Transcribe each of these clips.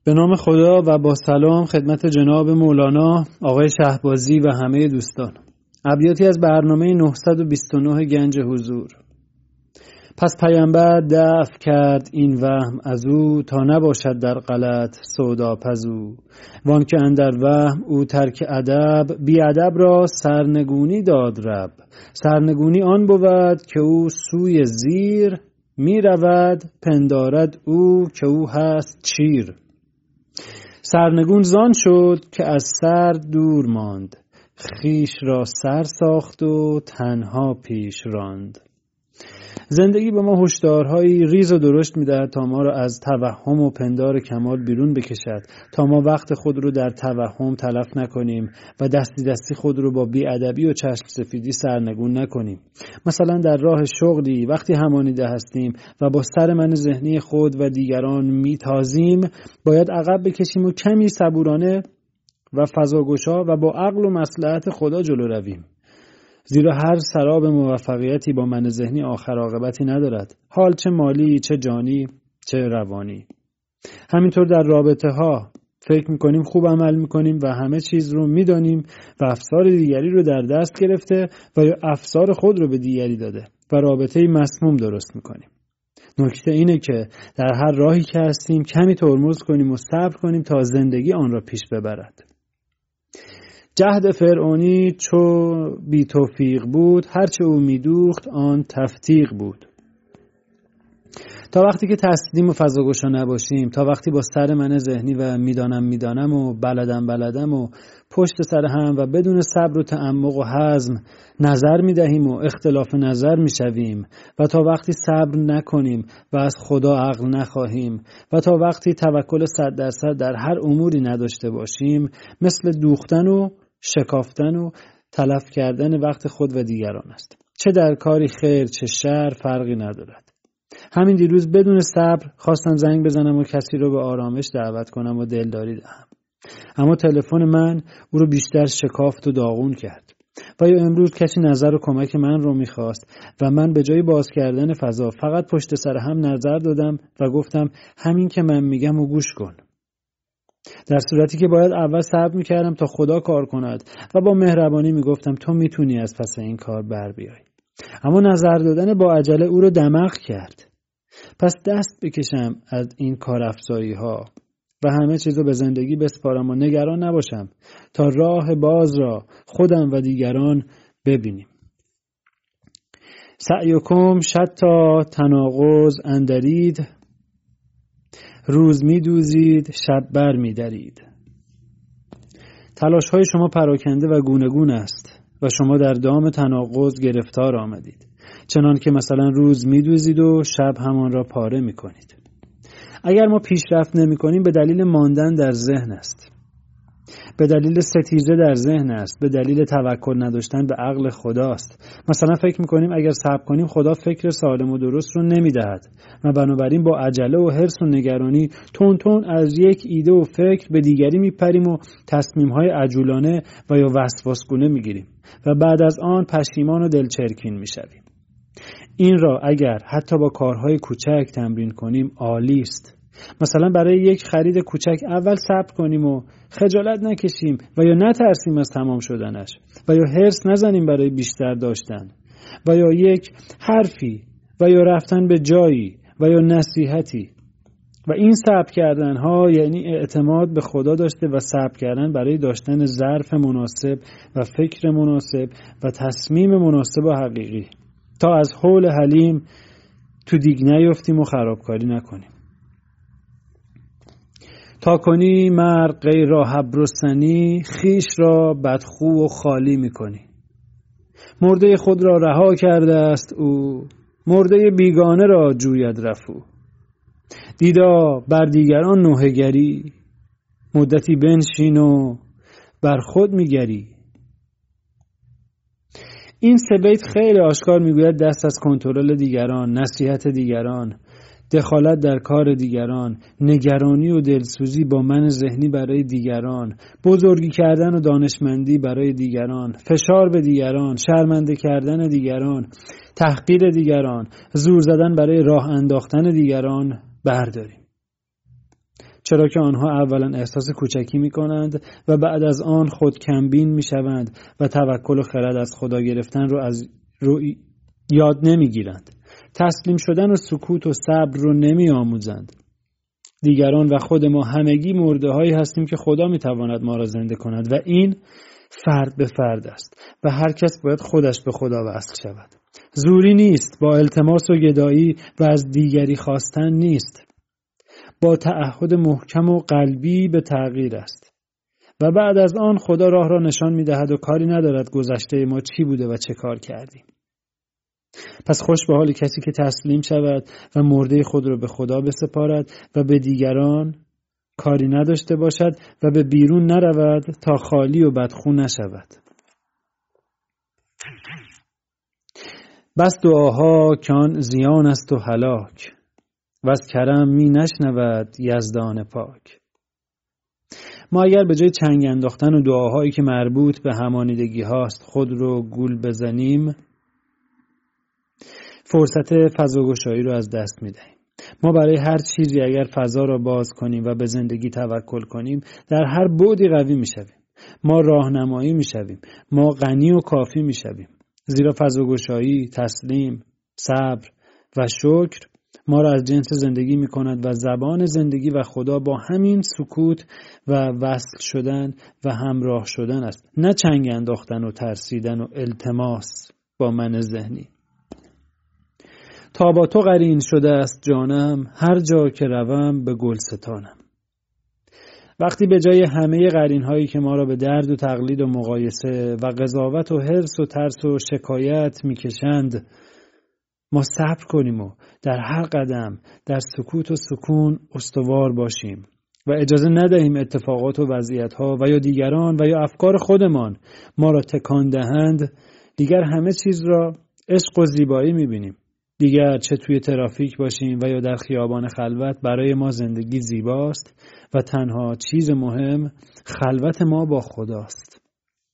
به نام خدا و با سلام خدمت جناب مولانا آقای شهبازی و همه دوستان. ابیاتی از برنامه 929 گنج حضور. پس پیامبر دفع کرد این وهم از او، تا نباشد در غلط سودا پزو. وان که اندر وهم او ترک ادب، بی ادب را سرنگونی داد رب. سرنگونی آن بود که او سوی زیر، می رود پندارد او که او هست چیر. سرنگون زان شد که از سر دور ماند، خویش را سر ساخت و تنها پیش راند. زندگی به ما هشدارهایی ریز و درشت می‌دهد تا ما را از توهم و پندار کمال بیرون بکشد، تا ما وقت خود رو در توهم تلف نکنیم و دستی دستی خود رو با بی‌ادبی و چشم سفیدی سرنگون نکنیم. مثلا در راه شغلی وقتی همانیده هستیم و با سر من ذهنی خود و دیگران میتازیم، باید عقب بکشیم و کمی صبورانه و فضاگشا و با عقل و مصلحت خدا جلو رویم. زیرا هر سراب موفقیتی با من ذهنی آخر عاقبتی ندارد، حال چه مالی، چه جانی، چه روانی. همینطور در رابطه ها فکر میکنیم خوب عمل میکنیم و همه چیز رو میدانیم و افسار دیگری رو در دست گرفته و یا افسار خود رو به دیگری داده و رابطه مسموم درست میکنیم. نکته اینه که در هر راهی که هستیم کمی ترمز کنیم و صبر کنیم تا زندگی آن را پیش ببرد. جهد فرعونی چو بی توفیق بود، هرچه او میدوخت آن تفتیق بود. تا وقتی که تسلیم و فضاگشا نباشیم، تا وقتی با سر من ذهنی و میدانم و بلدم و پشت سر هم و بدون صبر و تعمق و حزم نظر میدهیم و اختلاف نظر میشویم و تا وقتی صبر نکنیم و از خدا عقل نخواهیم و تا وقتی توکل 100% در هر اموری نداشته باشیم، مثل دوختن و شکافتن و تلف کردن وقت خود و دیگران است. چه در کاری خیر چه شر فرقی ندارد. همین دیروز بدون صبر خواستم زنگ بزنم و کسی رو به آرامش دعوت کنم و دلداری دهم، اما تلفن من او رو بیشتر شکافت و داغون کرد. و یا امروز کسی نظر و کمک من رو میخواست و من به جای باز کردن فضا فقط پشت سر هم نظر دادم و گفتم همین که من میگم و گوش کن، در صورتی که باید اول صبر میکردم تا خدا کار کند و با مهربانی میگفتم تو میتونی از پس این کار بر بیای. اما نظر دادن با عجله او رو دماغ کرد. پس دست بکشم از این کار افزایی ها و همه چیزو به زندگی بسپارم و نگران نباشم تا راه باز را خودم و دیگران ببینیم. سعیکم شتی تناقض اندرید، روز میدوزید شب بر میدرید. تلاش های شما پراکنده و گوناگون است و شما در دام تناقض گرفتار آمدید، چنان که مثلا روز میدوزید و شب همان را پاره میکنید. اگر ما پیشرفت نمیکنیم به دلیل ماندن در ذهن است، به دلیل ستیزه در ذهن است، به دلیل توکل نداشتن به عقل خداست. مثلا فکر میکنیم اگر صبر کنیم خدا فکر سالم و درست رو نمیدهد و بنابراین با عجله و حرص و نگرانی تون از یک ایده و فکر به دیگری میپریم و تصمیم‌های عجولانه و یا وسواسگونه میگیریم و بعد از آن پشیمان و دلچرکین میشویم. این را اگر حتی با کارهای کوچک تمرین کنیم عالی است. مثلا برای یک خرید کوچک اول صبر کنیم و خجالت نکشیم و یا نترسیم از تمام شدنش و یا حرص نزنیم برای بیشتر داشتن و یا یک حرفی و یا رفتن به جایی و یا نصیحتی. و این صبر کردن ها یعنی اعتماد به خدا داشته و صبر کردن برای داشتن ظرف مناسب و فکر مناسب و تصمیم مناسب و حقیقی، تا از حول حلیم تو دیگ نیفتیم و خرابکاری نکنیم. تا کنی مر غیر را حبرستنی، خیش را بدخو و خالی میکنی. مرده خود را رها کرده است او، مرده بیگانه را جوید رفو. دیدا بر دیگران نوحه‌گری، مدتی بنشین و بر خود میگری. این سه بیت خیلی آشکار میگوید دست از کنترل دیگران، نصیحت دیگران، دخالت در کار دیگران، نگرانی و دلسوزی با من ذهنی برای دیگران، بزرگی کردن و دانشمندی برای دیگران، فشار به دیگران، شرمنده کردن دیگران، تحقیر دیگران، زور زدن برای راه انداختن دیگران برداریم. چرا که آنها اولا احساس کوچکی می کنند و بعد از آن خود کمبین می شوند و توکل و خرد از خدا گرفتن رو یاد نمی گیرند. تسلیم شدن و سکوت و صبر رو نمی آموزند. دیگران و خود ما همگی مرده هایی هستیم که خدا می تواند ما را زنده کند و این فرد به فرد است و هر کس باید خودش به خدا وصل شود. زوری نیست، با التماس و گدایی و از دیگری خواستن نیست، با تعهد محکم و قلبی به تغییر است و بعد از آن خدا راه را نشان می دهد و کاری ندارد گذشته ما چی بوده و چه کار کردیم. پس خوش به حال کسی که تسلیم شود و مرده خود را به خدا بسپارد و به دیگران کاری نداشته باشد و به بیرون نرود تا خالی و بدخو نشود. بس دعاها که آن زیان است و هلاک و از کرم می نشنود یزدان پاک. ما اگر به جای چنگ انداختن و دعاهایی که مربوط به همانیدگی هاست خود رو گول بزنیم، فرصت فضاگشایی رو از دست می دهیم. ما برای هر چیزی اگر فضا را باز کنیم و به زندگی توکل کنیم، در هر بعدی قوی می شویم. ما راهنمایی می شویم. ما غنی و کافی می شویم. زیرا فضاگشایی، تسلیم، صبر و شکر ما را از جنس زندگی می کند و زبان زندگی و خدا با همین سکوت و وصل شدن و همراه شدن است، نه چنگ انداختن و ترسیدن و التماس با من ذهنی. تا با تو قرین شده است جانم، هر جا که روم به گلستانم. وقتی به جای همه قرین هایی که ما را به درد و تقلید و مقایسه و قضاوت و حرص و ترس و شکایت میکشند، ما صبر کنیم و در هر قدم در سکوت و سکون استوار باشیم و اجازه ندهیم اتفاقات و وضعیت ها و یا دیگران و یا افکار خودمان ما را تکان دهند. دیگر همه چیز را عشق و زیبایی میبینیم. دیگر چه توی ترافیک باشیم و یا در خیابان خلوت، برای ما زندگی زیباست و تنها چیز مهم خلوت ما با خداست.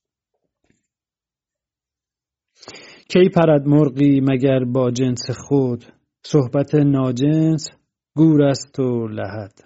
کی پرد مرغی مگر با جنس خود، صحبت ناجنس گور است و لحد.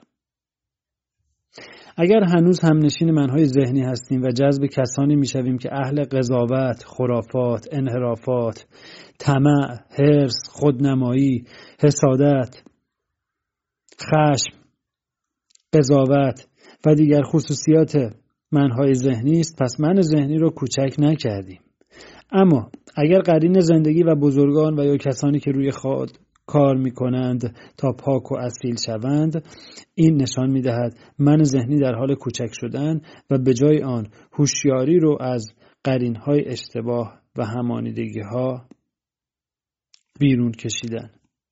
اگر هنوز همنشین منهای ذهنی هستیم و جذب کسانی میشویم که اهل قضاوت، خرافات، انحرافات، طمع، حرص، خودنمایی، حسادت، خشم، قضاوت و دیگر خصوصیات منهای ذهنی است، پس من ذهنی رو کوچک نکردیم. اما اگر قرین زندگی و بزرگان و یا کسانی که روی خود کار میکنند تا پاک و اصیل شوند، این نشان میدهد من ذهنی در حال کوچک شدن و به جای آن هوشیاری رو از قرینهای اشتباه و همانیدگی ها بیرون کشیدن.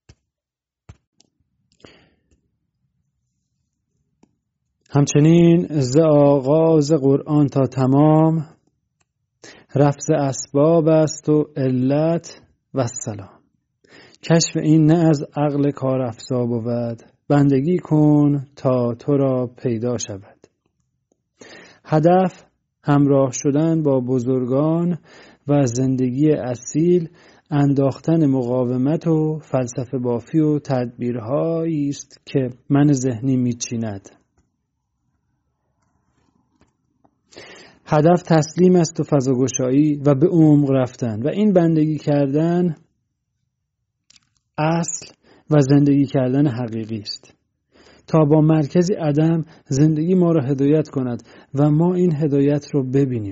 همچنین ز آغاز قرآن تا تمام، رفض اسباب است و علت و السلام. کشف این نه از عقل کار افزا بود، بندگی کن تا تو را پیدا شود. هدف همراه شدن با بزرگان و زندگی اصیل، انداختن مقاومت و فلسفه بافی و تدبیرهایی است که من ذهنی میچیند. هدف تسلیم است و فضاگشایی و به عمق رفتن و این بندگی کردن اصل و زندگی کردن حقیقی است، تا با مرکزی عدم زندگی ما را هدایت کند و ما این هدایت را ببینیم.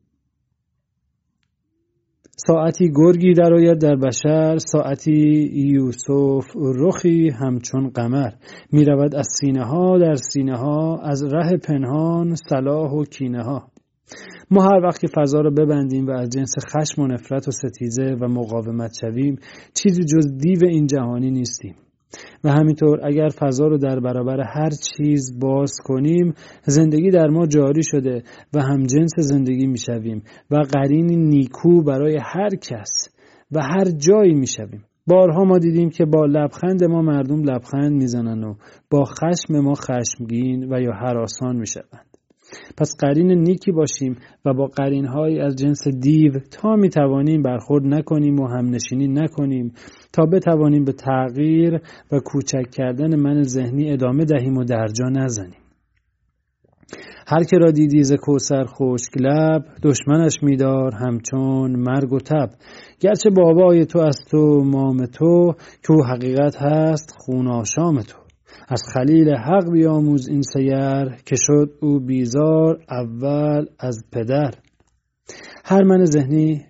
ساعتی گرگی درآید در بشر، ساعتی یوسف رخی همچون قمر. می رود از سینه ها در سینه ها، از ره پنهان صلاح و کینه ها. ما هر وقت که فضا رو ببندیم و از جنس خشم و نفرت و ستیزه و مقاومت شویم، چیزی جز دیو این جهانی نیستیم. و همینطور اگر فضا رو در برابر هر چیز باز کنیم، زندگی در ما جاری شده و هم جنس زندگی میشویم و قرینی نیکو برای هر کس و هر جایی میشویم. بارها ما دیدیم که با لبخند ما مردم لبخند میزنن و با خشم ما خشمگین و یا هراسان میشوند. پس قرین نیکی باشیم و با قرین‌های از جنس دیو تا می‌توانیم برخورد نکنیم و همنشینی نکنیم، تا بتوانیم به تغییر و کوچک کردن من ذهنی ادامه دهیم و درجا نزنیم. هر که را دیدی ز کوثر خشک لب، دشمنش می‌دار همچون مرگ و تب. گرچه بابای تو از تو مام تو، که او حقیقت هست خون آشام تو. از خلیل حق بیاموز این سیر، که شد او بیزار اول از پدر. هر من ذهنی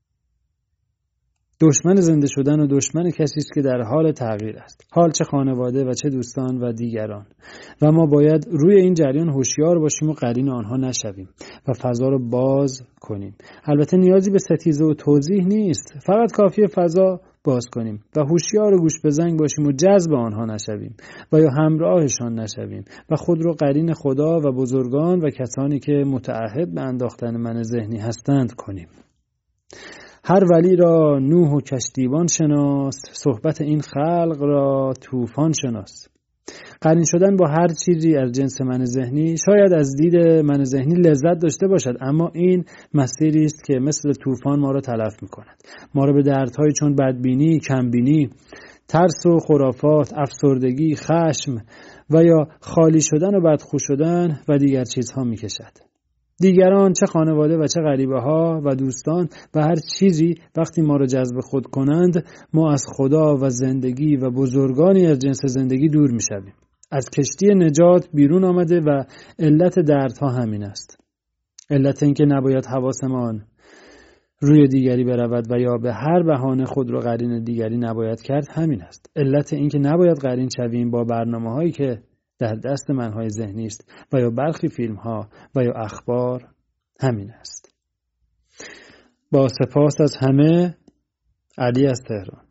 دشمن زنده شدن و دشمن کسی است که در حال تغییر است، حال چه خانواده و چه دوستان و دیگران، و ما باید روی این جریان هوشیار باشیم و قرین آنها نشویم و فضا رو باز کنیم. البته نیازی به ستیزه و توضیح نیست، فقط کافیه فضا باز کنیم و هوشیار و گوش به زنگ باشیم و جذب آنها نشویم و یا همراهشان نشویم و خود رو قرین خدا و بزرگان و کسانی که متعهد به انداختن من ذهنی هستند کنیم. هر ولی را نوح و کشتیبان شناس، صحبت این خلق را طوفان شناس. قرین شدن با هر چیزی از جنس من ذهنی شاید از دید من ذهنی لذت داشته باشد، اما این مسیری است که مثل طوفان ما را تلف می‌کند. ما را به دردهای چون بدبینی، کمبینی، ترس و خرافات، افسردگی، خشم و یا خالی شدن و بدخو شدن و دیگر چیزها می‌کشد. دیگران، چه خانواده و چه غریبه ها و دوستان و هر چیزی وقتی ما را جذب خود کنند، ما از خدا و زندگی و بزرگانی از جنس زندگی دور می شویم. از کشتی نجات بیرون آمده و علت دردها همین است. علت این که نباید حواسمان روی دیگری برود و یا به هر بهانه خود را قرین دیگری نباید کرد همین است. علت این که نباید قرین شویم با برنامه هایی که در دست منهای ذهنی است و یا برخی فیلم ها و یا اخبار همین است. با سپاس از همه، علی از تهران.